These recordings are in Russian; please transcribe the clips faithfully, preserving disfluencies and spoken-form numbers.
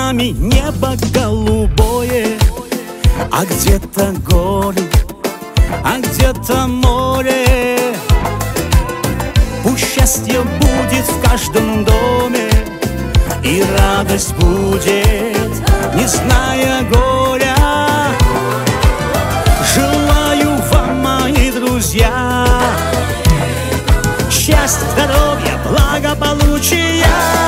нами небо голубое, а где-то горы, а где-то море. Пусть счастье будет в каждом доме, и радость будет, не зная горя. Желаю вам, мои друзья, счастья, здоровья, благополучия.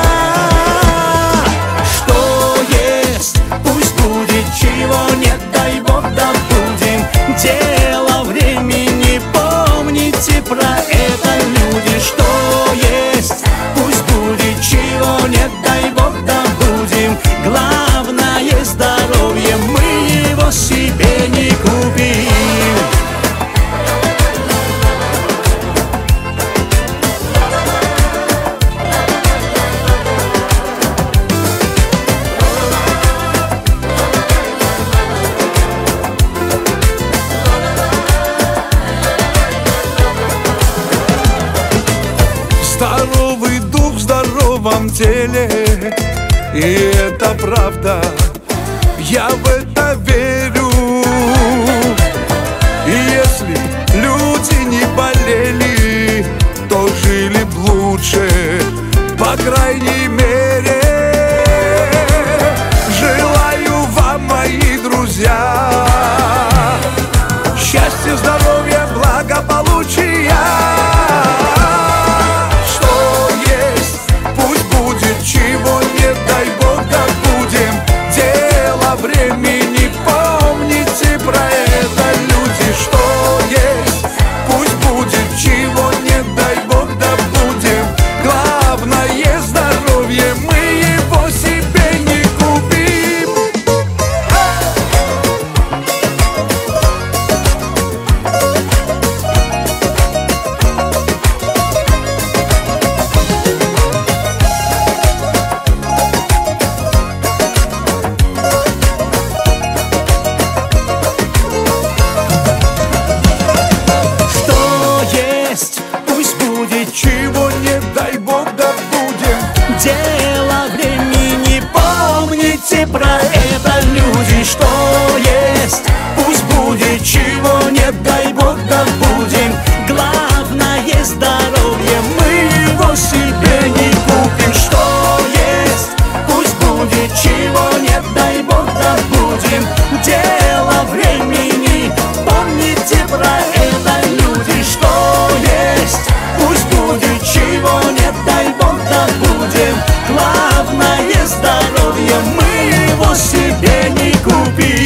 Что есть, пусть будет, чего нет, дай Бог добудем. Дело времени, помните про это, люди. Что есть, пусть будет, чего нет, дай Бог добудем. Главное здоровье, мы его себе не купим. Здоровый дух в здоровом теле, и это правда, я в это верю. И если люди не болели, то жили б лучше, по крайней мере. Желаю вам, мои друзья, счастья, здоровья, благополучия. Времени, помните про это, люди. Что есть, пусть будет, чего нет, дай Бог добудем. Главное здоровье, мы его себе не купим. Чего нет, дай Бог добудем. Дело времени, помните про это, люди. Что есть, пусть будет, чего нет, дай Бог добудем. Главное здоровье, мы его себе не купим. Что есть, пусть будет, чего нет, дай Бог добудем. Дело времени, помните про это, люди. Что есть, пусть будет, чего нет, дай Бог добудем. Главное здоровье, мы его себе не купим.